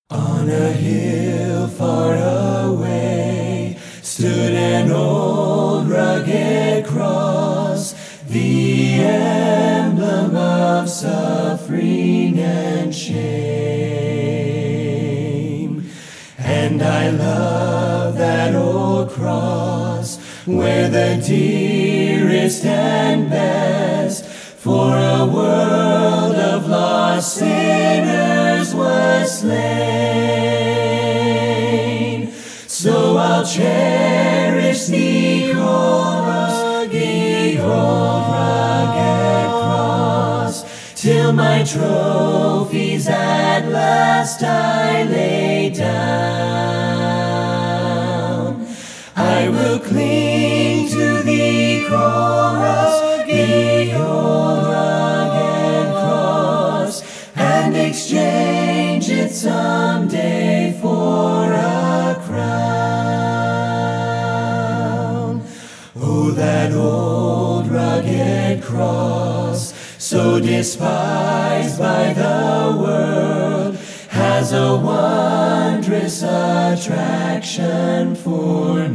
On a hill far away stood an old rugged cross, the emblem of suffering and shame. And I love that old cross, where the dearest and best for a world of lost sinners was slain. So I'll cherish the cross, the old rugged cross, till my trophies at last I lay down. I will cling to the cross, the old rugged cross, and exchange it someday for a crown. Oh, that old rugged cross, so despised by the world, has a wondrous attraction for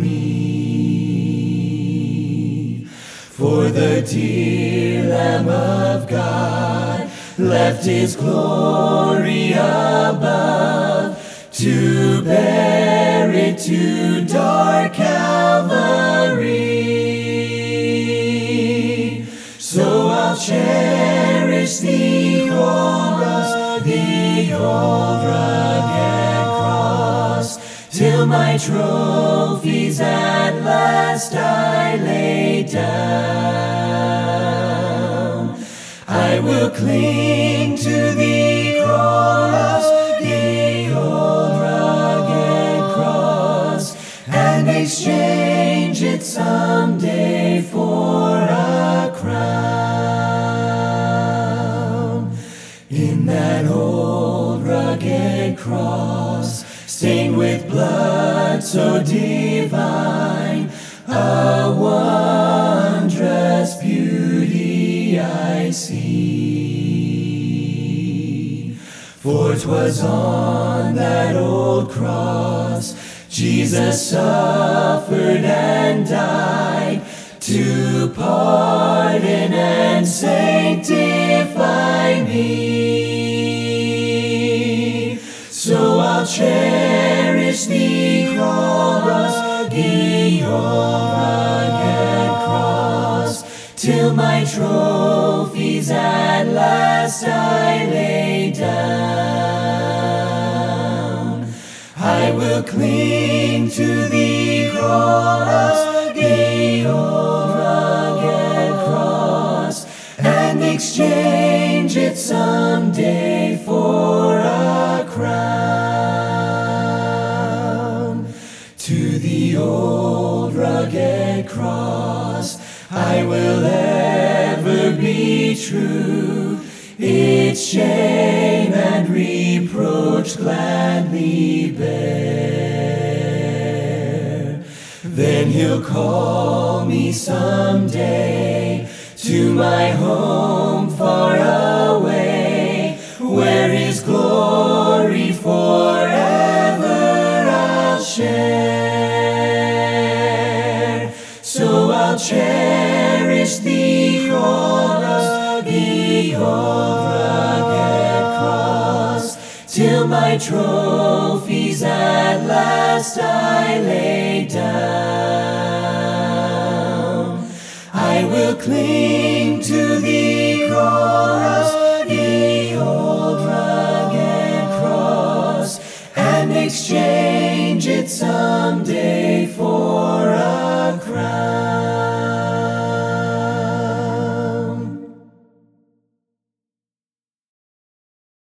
me. For the dear Lamb of God left his glory above to bear it to dark Calvary. So I'll cherish the cross, the old rugged cross, till my trophies at last I lay down. I will cling to the cross, the old rugged cross, and exchange it someday for a crown. In that old rugged cross, stained with blood so divine, a wondrous beauty I see. For 'twas on that old cross Jesus suffered and died to pardon and sanctify me. So I'll cherish the cross, the old rugged cross, till my trophies at last I lay down. I will cling to the cross, the old rugged cross, and exchange it someday for a crown. To the old rugged cross I will ever be true, its shame and reproach gladly bear. Then he'll call me someday to my home far away, where his glory forever I'll share. So I'll cherish the cross, the old rugged cross, till my trophies at last I lay down. I will cling to the cross, the old rugged cross, and exchange it someday for